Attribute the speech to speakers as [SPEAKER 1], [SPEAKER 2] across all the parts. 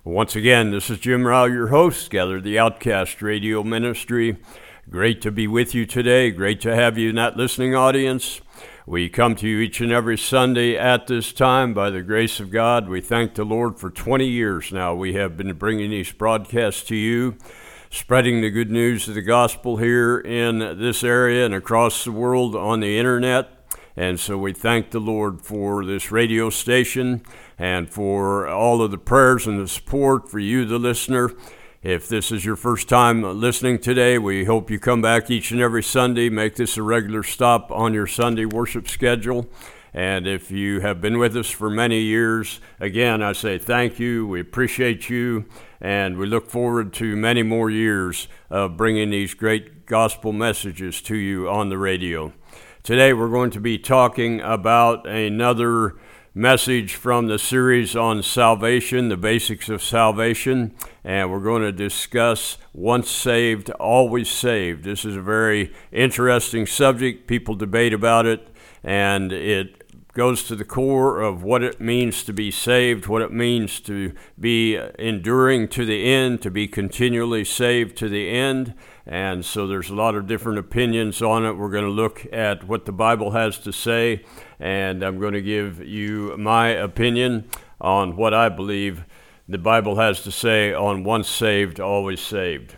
[SPEAKER 1] Once again, this is Jim Rao, your host, Gather the Outcast Radio Ministry. Great to be with you today. Great to have you in that listening audience. We come to you each and every Sunday at this time by the grace of God. We thank the Lord for 20 years now. We have been bringing these broadcasts to you, spreading the good news of the gospel here in this area and across the world on the internet. And so we thank the Lord for this radio station and for all of the prayers and the support for you, the listener. If this is your first time listening today, we hope you come back each and every Sunday. Make this a regular stop on your Sunday worship schedule. And if you have been with us for many years, again, I say thank you. We appreciate you. And we look forward to many more years of bringing these great gospel messages to you on the radio. Today we're going to be talking about another message from the series on salvation, the basics of salvation, and we're going to discuss once saved, always saved. This is a very interesting subject. People debate about it, and it goes to the core of what it means to be saved, what it means to be enduring to the end, to be continually saved to the end. And so there's a lot of different opinions on it. We're going to look at what the Bible has to say, and I'm going to give you my opinion on what I believe the Bible has to say on once saved, always saved.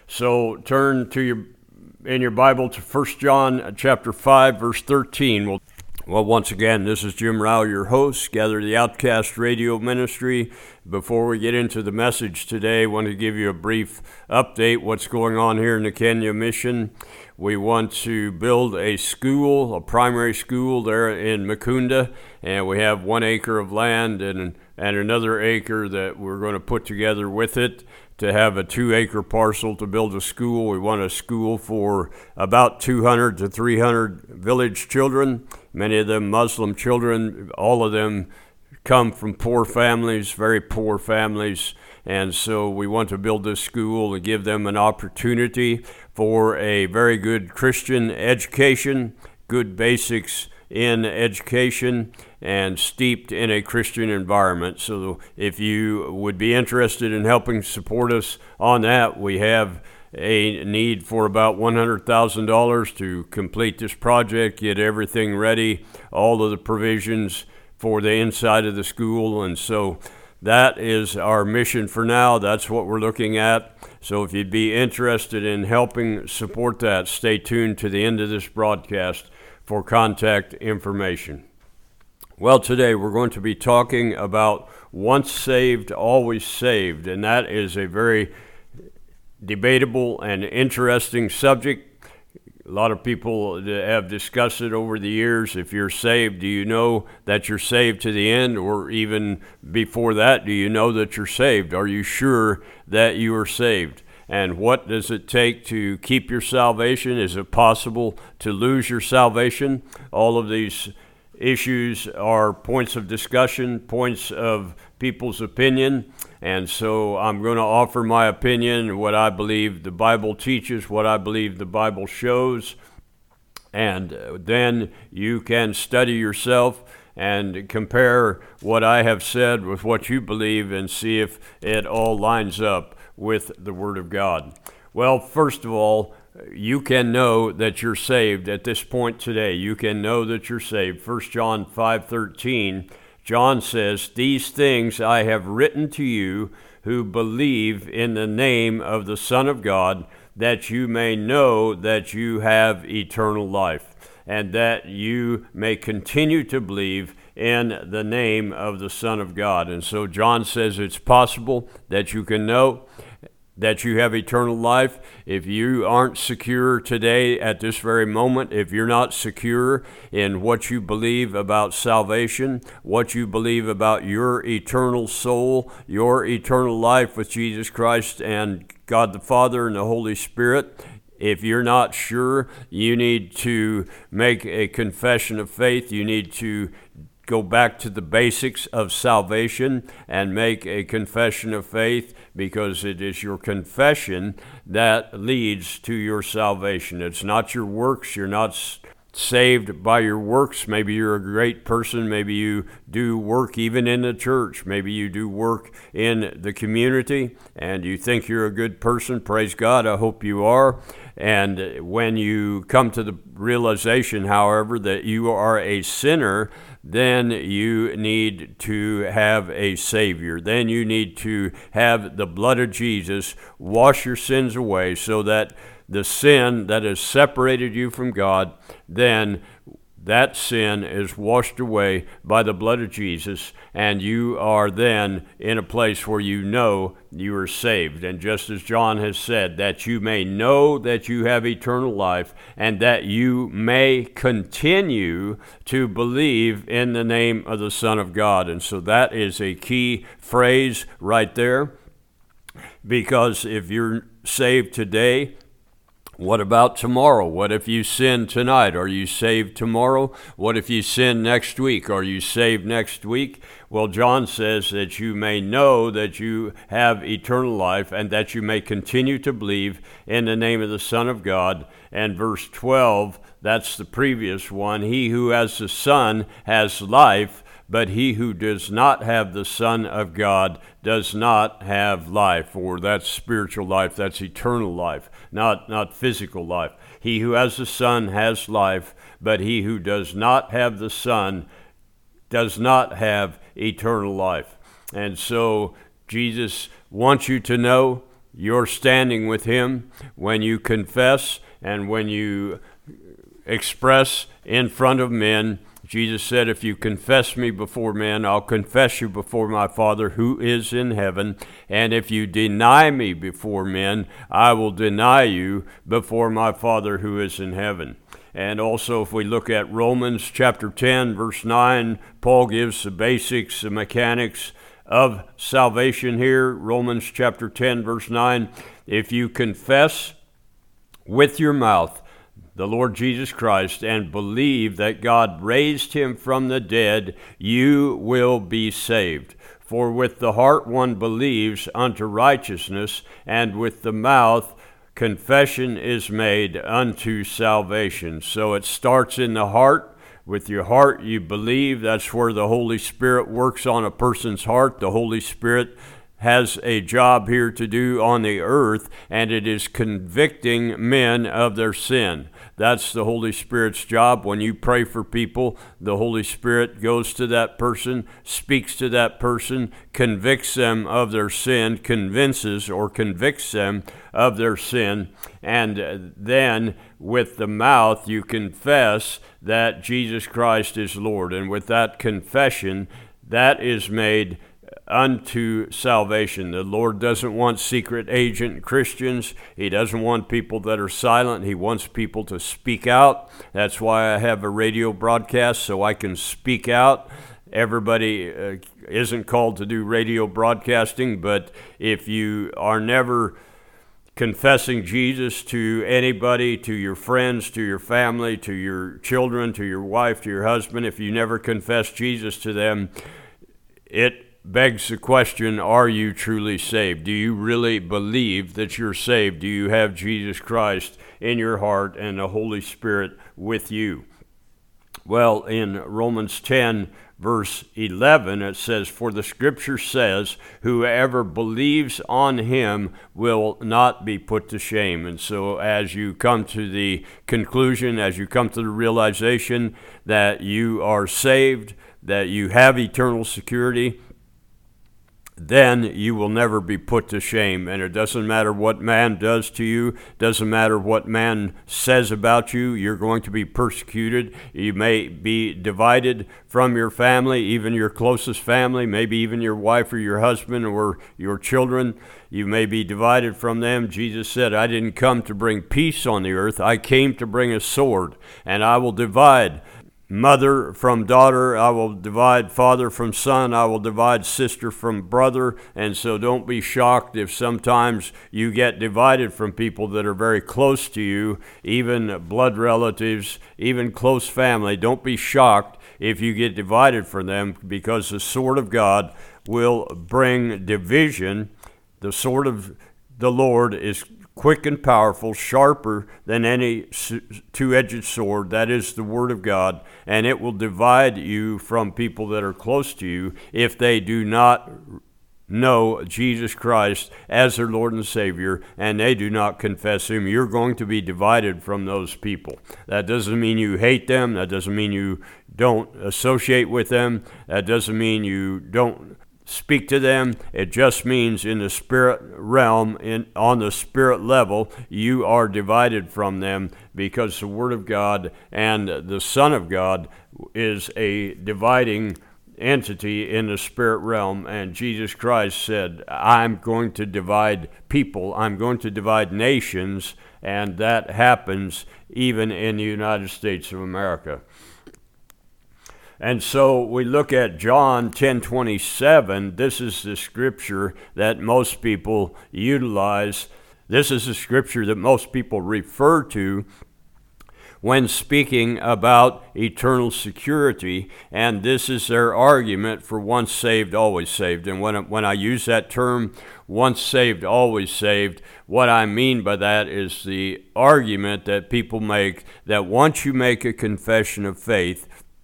[SPEAKER 1] So turn to in your Bible to 1 John chapter 5, verse 13. Well, once again, this is Jim Rao, your host, Gather the Outcast Radio Ministry. Before we get into the message today, I want to give you a brief update what's going on here in the Kenya Mission. We want to build a school, a primary school there in Mukunda, and we have 1 acre of land and another acre that we're going to put together with it to have a 2-acre parcel to build a school. We want a school for about 200 to 300 village children, many of them Muslim children. All of them come from poor families, very poor families. And so we want to build this school and give them an opportunity for a very good Christian education, good basics in education, and steeped in a Christian environment. So if you would be interested in helping support us on that, we have a need for about $100,000 to complete this project, get everything ready, all of the provisions for the inside of the school. And so that is our mission for now. That's what we're looking at. So if you'd be interested in helping support that, stay tuned to the end of this broadcast for contact information. Well, today we're going to be talking about once saved, always saved, and that is a very debatable and interesting subject. A lot of people have discussed it over the years. If you're saved, do you know that you're saved to the end? Or even before that, do you know that you're saved? Are you sure that you are saved? And what does it take to keep your salvation? Is it possible to lose your salvation? All of these issues are points of discussion, points of people's opinion. And so I'm going to offer my opinion, what I believe the Bible teaches, what I believe the Bible shows. And then you can study yourself and compare what I have said with what you believe and see if it all lines up with the Word of God. Well, first of all, you can know that you're saved at this point today. You can know that you're saved. 1 John 5:13, John says, "These things I have written to you who believe in the name of the Son of God, that you may know that you have eternal life, and that you may continue to believe in the name of the Son of God." And so John says it's possible that you can know that you have eternal life. If you aren't secure today at this very moment, if you're not secure in what you believe about salvation, what you believe about your eternal soul, your eternal life with Jesus Christ and God the Father and the Holy Spirit, if you're not sure, you need to make a confession of faith. You need to go back to the basics of salvation and make a confession of faith, because it is your confession that leads to your salvation. It's not your works. You're not saved by your works. Maybe you're a great person. Maybe you do work even in the church. Maybe you do work in the community and you think you're a good person. Praise God, I hope you are. And when you come to the realization, however, that you are a sinner, then you need to have a Savior. Then you need to have the blood of Jesus wash your sins away, so that the sin that has separated you from God, then that sin is washed away by the blood of Jesus, and you are then in a place where you know you are saved. And just as John has said, that you may know that you have eternal life, and that you may continue to believe in the name of the Son of God. And so that is a key phrase right there, because if you're saved today, what about tomorrow? What if you sin tonight? Are you saved tomorrow? What if you sin next week? Are you saved next week? Well, John says that you may know that you have eternal life, and that you may continue to believe in the name of the Son of God. And verse 12, that's the previous one. He who has the Son has life, but he who does not have the Son of God does not have life. Or that's spiritual life, that's eternal life, not physical life. He who has the Son has life, but he who does not have the Son does not have eternal life. And so Jesus wants you to know you're standing with him when you confess and when you express in front of men. Jesus said, if you confess me before men, I'll confess you before my Father who is in heaven. And if you deny me before men, I will deny you before my Father who is in heaven. And also, if we look at Romans chapter 10, verse 9, Paul gives the basics, the mechanics of salvation here. Romans chapter 10, verse 9, if you confess with your mouth the Lord Jesus Christ and believe that God raised him from the dead, you will be saved. For with the heart one believes unto righteousness, and with the mouth confession is made unto salvation. So it starts in the heart. With your heart you believe. That's where the Holy Spirit works on a person's heart. The Holy Spirit has a job here to do on the earth, and it is convicting men of their sin. That's the Holy Spirit's job. When you pray for people, the Holy Spirit goes to that person, speaks to that person, convicts them of their sin, convinces or convicts them of their sin, and then with the mouth you confess that Jesus Christ is Lord. And with that confession, that is made unto salvation. The Lord doesn't want secret agent Christians. He doesn't want people that are silent. He wants people to speak out. That's why I have a radio broadcast, so I can speak out. Everybody isn't called to do radio broadcasting, but if you are never confessing Jesus to anybody, to your friends, to your family, to your children, to your wife, to your husband, if you never confess Jesus to them, it begs the question, are you truly saved? Do you really believe that you're saved? Do you have Jesus Christ in your heart and the Holy Spirit with you? Well, in Romans 10, verse 11, it says, for the scripture says, whoever believes on him will not be put to shame. And so as you come to the conclusion, as you come to the realization that you are saved, that you have eternal security, then you will never be put to shame. And it doesn't matter what man does to you, doesn't matter what man says about you, you're going to be persecuted. You may be divided from your family, even your closest family, maybe even your wife or your husband or your children. You may be divided from them. Jesus said, I didn't come to bring peace on the earth. I came to bring a sword, and I will divide mother from daughter, I will divide father from son, I will divide sister from brother. And so don't be shocked if sometimes you get divided from people that are very close to you, even blood relatives, even close family. Don't be shocked if you get divided from them, because the sword of God will bring division. The sword of the Lord is quick and powerful, sharper than any two-edged sword. That is the Word of God, and it will divide you from people that are close to you if they do not know Jesus Christ as their Lord and Savior, and they do not confess Him. You're going to be divided from those people. That doesn't mean you hate them. That doesn't mean you don't associate with them. That doesn't mean you don't speak to them. It just means in the spirit realm, on the spirit level, you are divided from them, because the Word of God and the Son of God is a dividing entity in the spirit realm. And Jesus Christ said, I'm going to divide people. I'm going to divide nations, and that happens even in the United States of America. And so we look at John 10:27. This is the scripture that most people utilize. This is the scripture that most people refer to when speaking about eternal security, and this is their argument for once saved, always saved. And when I use that term, once saved, always saved, what I mean by that is the argument that people make that once you make a confession of faith,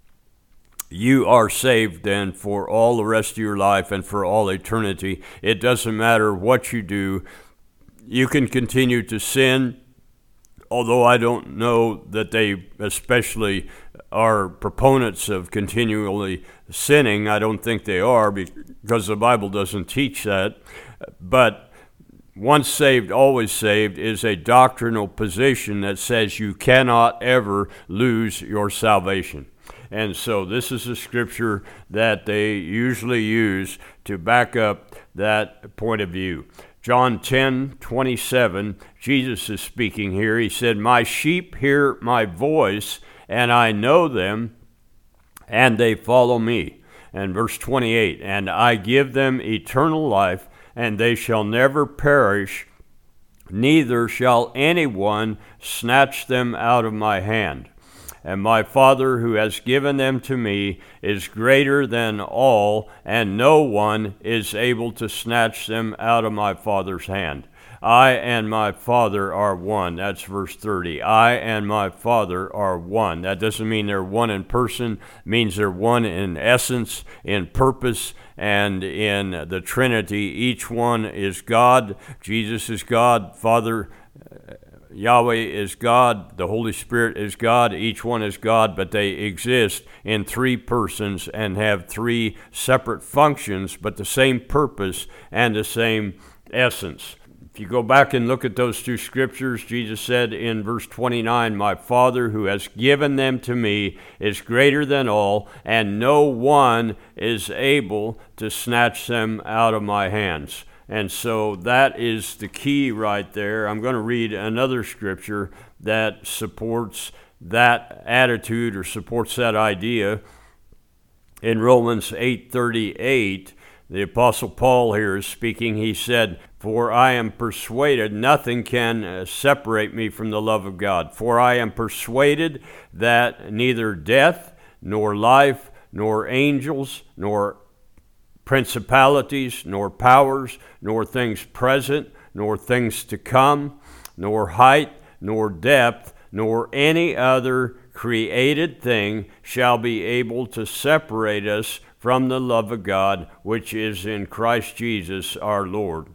[SPEAKER 1] you are saved then for all the rest of your life and for all eternity. It doesn't matter what you do. You can continue to sin, although I don't know that they especially are proponents of continually sinning. I don't think they are, because the Bible doesn't teach that. But once saved, always saved is a doctrinal position that says you cannot ever lose your salvation. And so this is a scripture that they usually use to back up that point of view. John 10:27, Jesus is speaking here. He said, my sheep hear my voice, and I know them, and they follow me. And verse 28, and I give them eternal life, and they shall never perish, neither shall anyone snatch them out of my hand. And my Father who has given them to me is greater than all, and no one is able to snatch them out of my Father's hand. I and my Father are one. That's verse 30. I and my Father are one. That doesn't mean they're one in person. It means they're one in essence, in purpose, and in the Trinity. Each one is God. Jesus is God. Father Yahweh is God, the Holy Spirit is God, each one is God, but they exist in three persons and have three separate functions, but the same purpose and the same essence. If you go back and look at those two scriptures, Jesus said in verse 29, my Father who has given them to me is greater than all, and no one is able to snatch them out of my hands. And so that is the key right there. I'm going to read another scripture that supports that attitude or supports that idea. In Romans 8:38, the Apostle Paul here is speaking. He said, for I am persuaded nothing can separate me from the love of God. For I am persuaded that neither death, nor life, nor angels, nor principalities, nor powers, nor things present, nor things to come, nor height, nor depth, nor any other created thing shall be able to separate us from the love of God, which is in Christ Jesus our Lord.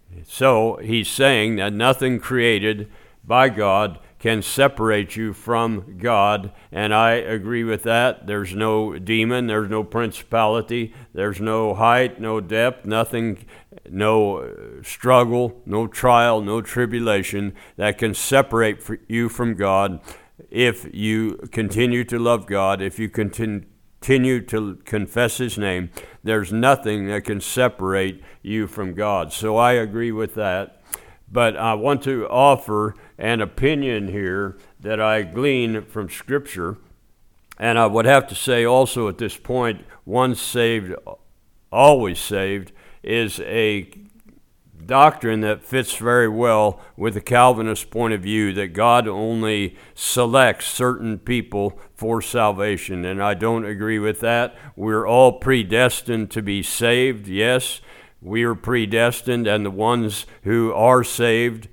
[SPEAKER 1] So he's saying that nothing created by God can separate you from God, and I agree with that. There's no demon, there's no principality, there's no height, no depth, nothing, no struggle, no trial, no tribulation that can separate you from God if you continue to love God, if you continue to confess His name. There's nothing that can separate you from God. So I agree with that. But I want to offer an opinion here that I glean from Scripture. And I would have to say also at this point, once saved, always saved is a doctrine that fits very well with the Calvinist point of view, that God only selects certain people for salvation. And I don't agree with that. We're all predestined to be saved, yes. we are predestined, and the ones who are saved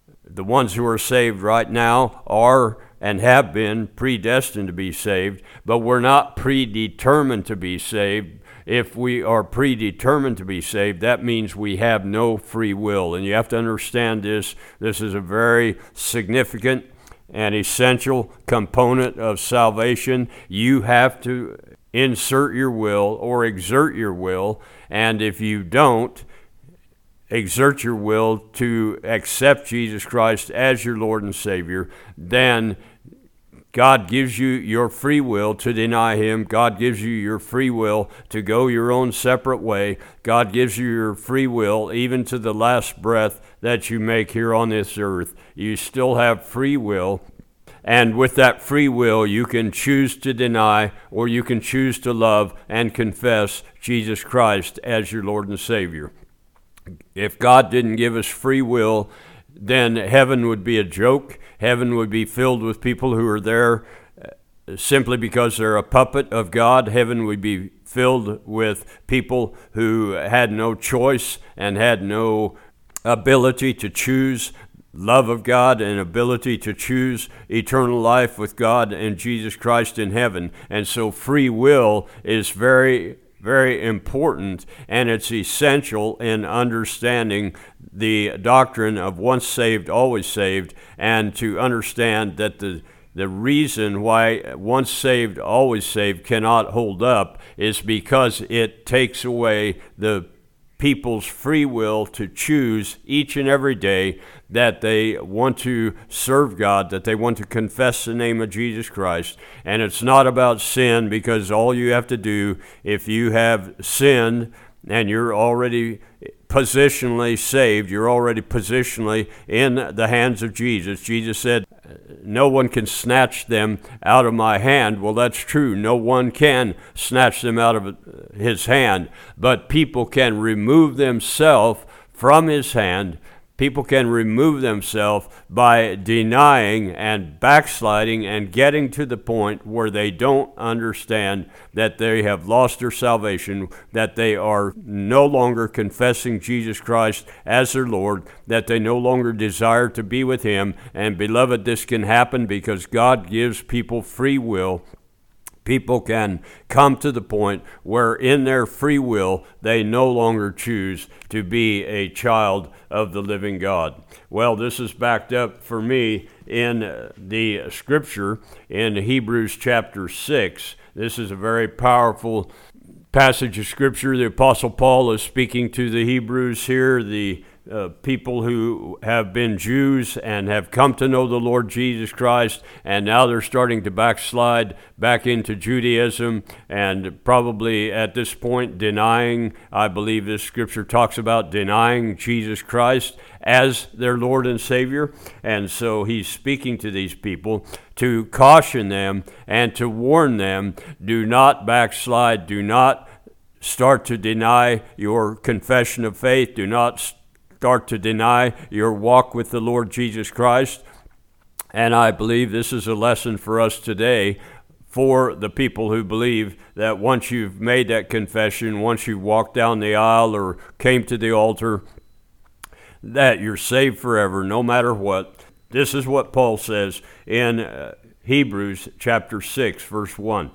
[SPEAKER 1] right now are and have been predestined to be saved, but we're not predetermined to be saved. If we are predetermined to be saved, that means we have no free will. And you have to understand this. This is a very significant and essential component of salvation. You have to insert your will or exert your will, and if you don't exert your will to accept Jesus Christ as your Lord and Savior, then God gives you your free will to deny Him. God gives you your free will to go your own separate way. God gives you your free will even to the last breath that you make here on this earth. You still have free will. And with that free will, you can choose to deny or you can choose to love and confess Jesus Christ as your Lord and Savior. If God didn't give us free will, then heaven would be a joke. Heaven would be filled with people who are there simply because they're a puppet of God. Heaven would be filled with people who had no choice and had no ability to choose love of God and ability to choose eternal life with God and Jesus Christ in heaven. And so free will is very, very important, and it's essential in understanding the doctrine of once saved, always saved, and to understand that the reason why once saved, always saved cannot hold up is because it takes away the people's free will to choose each and every day that they want to serve God, that they want to confess the name of Jesus Christ. And it's not about sin, because all you have to do, if you have sinned and you're already positionally saved, you're already positionally in the hands of Jesus. Jesus said, no one can snatch them out of my hand. Well, that's true. No one can snatch them out of his hand, but people can remove themselves from his hand. People can remove themselves by denying and backsliding and getting to the point where they don't understand that they have lost their salvation, that they are no longer confessing Jesus Christ as their Lord, that they no longer desire to be with Him. And beloved, this can happen because God gives people free will. People can come to the point where in their free will they no longer choose to be a child of the living God. Well, this is backed up for me in the scripture in Hebrews chapter 6. This is a very powerful passage of scripture. The Apostle Paul is speaking to the Hebrews here, the people who have been Jews and have come to know the Lord Jesus Christ, and now they're starting to backslide back into Judaism, and probably at this point denying, I believe this scripture talks about denying Jesus Christ as their Lord and Savior. And so he's speaking to these people to caution them and to warn them, do not backslide, do not start to deny your confession of faith, do not start to deny your walk with the Lord Jesus Christ. And I believe this is a lesson for us today, for the people who believe that once you've made that confession, once you walked down the aisle or came to the altar, that you're saved forever, no matter what. This is what Paul says in Hebrews chapter 6, verse 1.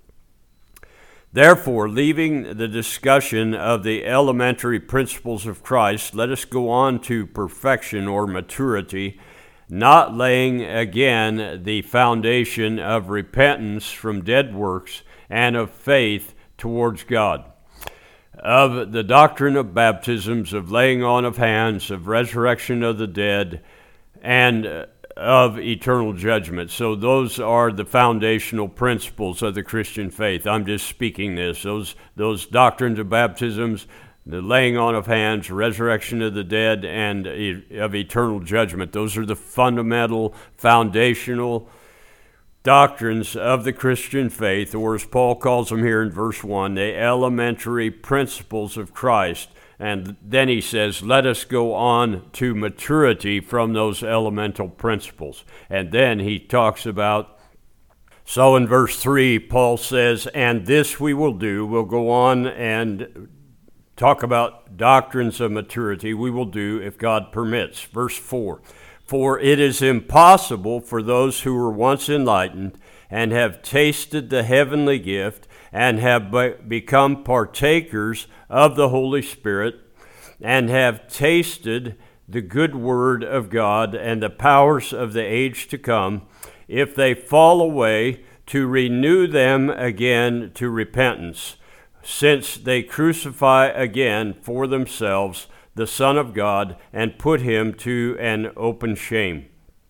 [SPEAKER 1] Therefore, leaving the discussion of the elementary principles of Christ, let us go on to perfection or maturity, not laying again the foundation of repentance from dead works and of faith towards God, of the doctrine of baptisms, of laying on of hands, of resurrection of the dead, and of eternal judgment. So those are the foundational principles of the Christian faith. I'm just speaking this. Those doctrines of baptisms, the laying on of hands, resurrection of the dead, and of eternal judgment. Those are the fundamental, foundational doctrines of the Christian faith, or as Paul calls them here in verse 1, the elementary principles of Christ. And then he says, let us go on to maturity from those elemental principles. And then he talks about, so in verse 3, Paul says, and this we will do. We'll go on and talk about doctrines of maturity, we will do if God permits. Verse 4, for it is impossible for those who were once enlightened and have tasted the heavenly gift and have become partakers of the Holy Spirit and have tasted the good word of God and the powers of the age to come, if they fall away, to renew them again to repentance, since they crucify again for themselves the Son of God and put him to an open shame.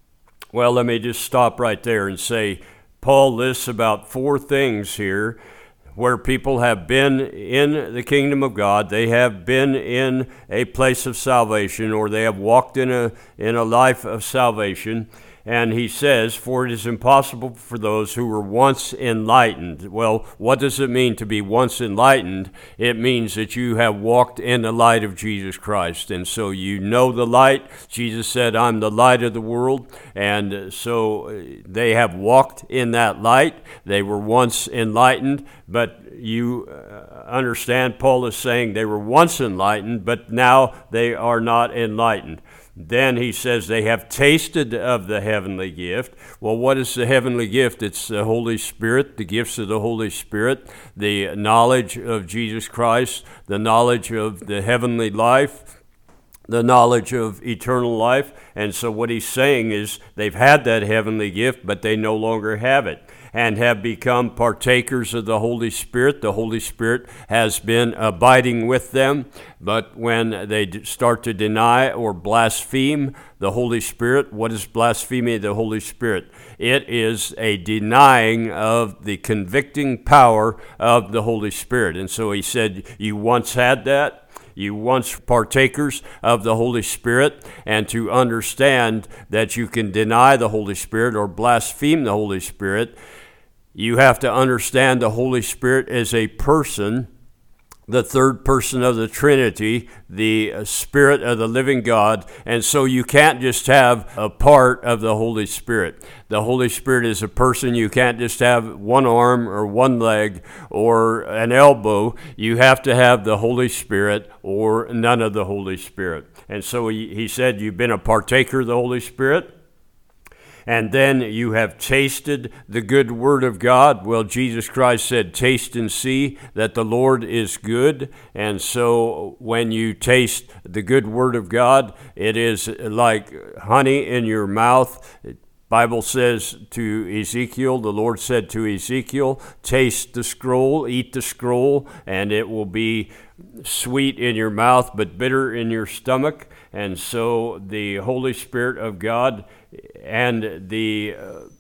[SPEAKER 1] Well, let me just stop right there and say, Paul lists about 4 things here where people have been in the kingdom of God, they have been in a place of salvation, or they have walked in a life of salvation. And he says, for it is impossible for those who were once enlightened. Well, what does it mean to be once enlightened? It means that you have walked in the light of Jesus Christ. And so you know the light. Jesus said, I'm the light of the world. And so they have walked in that light. They were once enlightened, but you understand Paul is saying they were once enlightened, but now they are not enlightened. Then he says they have tasted of the heavenly gift. Well, what is the heavenly gift? It's the Holy Spirit, the gifts of the Holy Spirit, the knowledge of Jesus Christ, the knowledge of the heavenly life, the knowledge of eternal life. And so what he's saying is they've had that heavenly gift, but they no longer have it, and have become partakers of the Holy Spirit. The Holy Spirit has been abiding with them, but when they start to deny or blaspheme the Holy Spirit, what is blaspheming the Holy Spirit? It is a denying of the convicting power of the Holy Spirit. And so he said, you once had that. You once partakers of the Holy Spirit, and to understand that you can deny the Holy Spirit or blaspheme the Holy Spirit, you have to understand the Holy Spirit as a person, the third person of the Trinity, the Spirit of the living God. And so you can't just have a part of the Holy Spirit. The Holy Spirit is a person. You can't just have one arm or one leg or an elbow. You have to have the Holy Spirit or none of the Holy Spirit. And so he said, you've been a partaker of the Holy Spirit. And then you have tasted the good word of God. Well, Jesus Christ said, taste and see that the Lord is good. And so when you taste the good word of God, it is like honey in your mouth. Bible says to Ezekiel, the Lord said to Ezekiel, taste the scroll, eat the scroll, and it will be sweet in your mouth, but bitter in your stomach. And so the Holy Spirit of God and the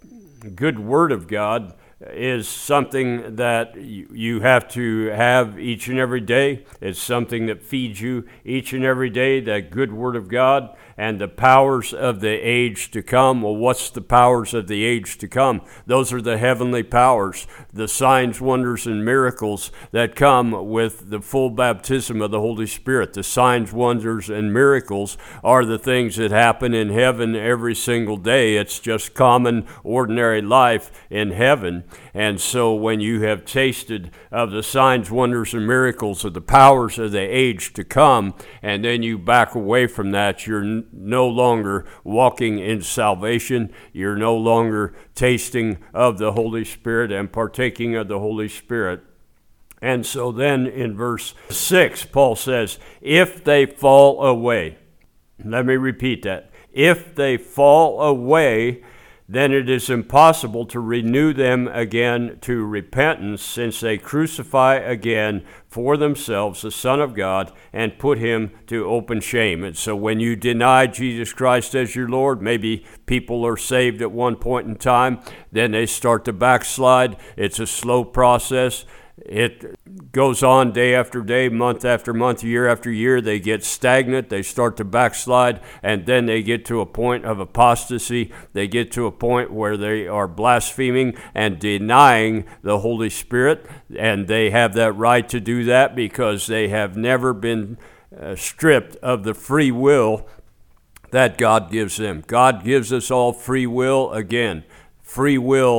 [SPEAKER 1] good word of God is something that you have to have each and every day. It's something that feeds you each and every day, that good word of God and the powers of the age to come. Well, what's the powers of the age to come? Those are the heavenly powers, the signs, wonders, and miracles that come with the full baptism of the Holy Spirit. The signs, wonders, and miracles are the things that happen in heaven every single day. It's just common, ordinary life in heaven. And so when you have tasted of the signs, wonders, and miracles of the powers of the age to come, and then you back away from that, you're no longer walking in salvation. You're no longer tasting of the Holy Spirit and partaking of the Holy Spirit. And so then in verse 6, Paul says, if they fall away, let me repeat that, if they fall away, then it is impossible to renew them again to repentance, since they crucify again for themselves the Son of God and put him to open shame. And so when you deny Jesus Christ as your Lord, maybe people are saved at one point in time, then they start to backslide. It's a slow process. It goes on day after day, month after month, year after year. They get stagnant. They start to backslide, and then they get to a point of apostasy. They get to a point where they are blaspheming and denying the Holy Spirit, and they have that right to do that because they have never been stripped of the free will that God gives them. God gives us all free will, again, free will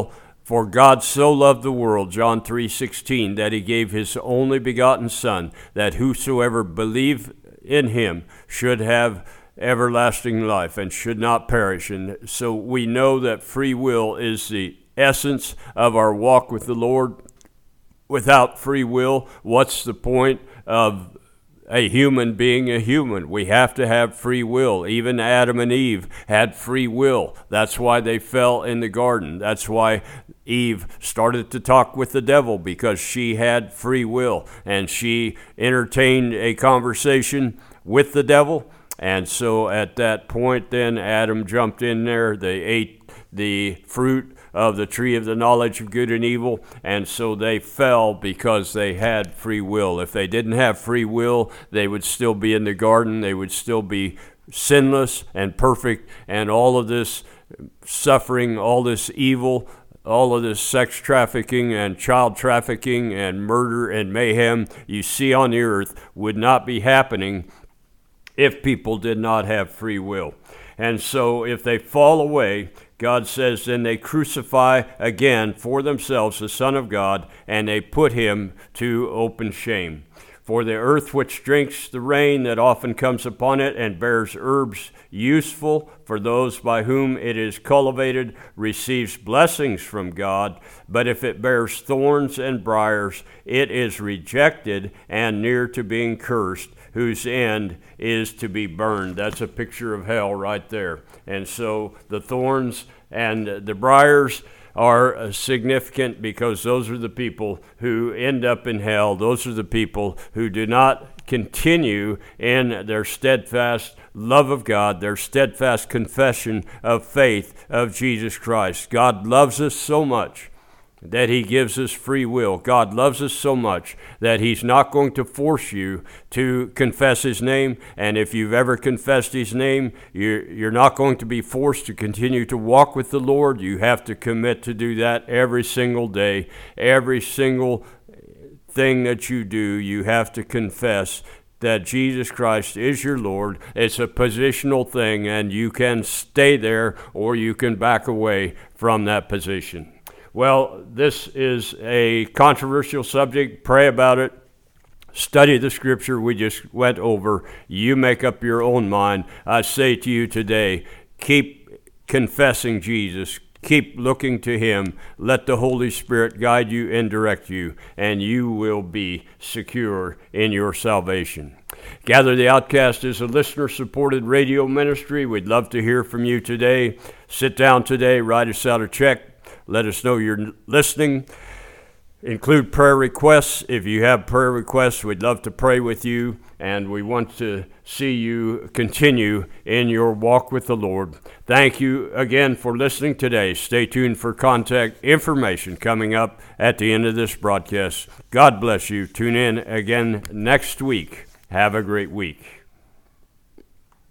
[SPEAKER 1] For God so loved the world, John 3:16, that he gave his only begotten Son, that whosoever believe in him should have everlasting life and should not perish. And so we know that free will is the essence of our walk with the Lord. Without free will, what's the point of a human being a human? We have to have free will. Even Adam and Eve had free will. That's why they fell in the garden. That's why Eve started to talk with the devil, because she had free will and she entertained a conversation with the devil. And so at that point, then Adam jumped in there. They ate the fruit of the tree of the knowledge of good and evil, and so they fell because they had free will. If they didn't have free will, they would still be in the garden. They would still be sinless and perfect, and all of this suffering, all this evil, all of this sex trafficking and child trafficking and murder and mayhem you see on the earth would not be happening if people did not have free will. And so if they fall away, God says, then they crucify again for themselves the Son of God, and they put him to open shame. For the earth which drinks the rain that often comes upon it and bears herbs useful for those by whom it is cultivated receives blessings from God. But if it bears thorns and briars, it is rejected and near to being cursed, whose end is to be burned. That's a picture of hell right there. And so the thorns and the briars are significant because those are the people who end up in hell. Those are the people who do not continue in their steadfast love of God, their steadfast confession of faith of Jesus Christ. God loves us so much that he gives us free will. God loves us so much that he's not going to force you to confess his name. And if you've ever confessed his name, you're not going to be forced to continue to walk with the Lord. You have to commit to do that every single day. Every single thing that you do, you have to confess that Jesus Christ is your Lord. It's a positional thing, and you can stay there or you can back away from that position. Well, this is a controversial subject. Pray about it. Study the scripture we just went over. You make up your own mind. I say to you today, keep confessing Jesus. Keep looking to him. Let the Holy Spirit guide you and direct you, and you will be secure in your salvation. Gather the Outcast is a listener-supported radio ministry. We'd love to hear from you today. Sit down today, write us out a check. Let us know you're listening. Include prayer requests. If you have prayer requests, we'd love to pray with you, and we want to see you continue in your walk with the Lord. Thank you again for listening today. Stay tuned for contact information coming up at the end of this broadcast. God bless you. Tune in again next week. Have a great week.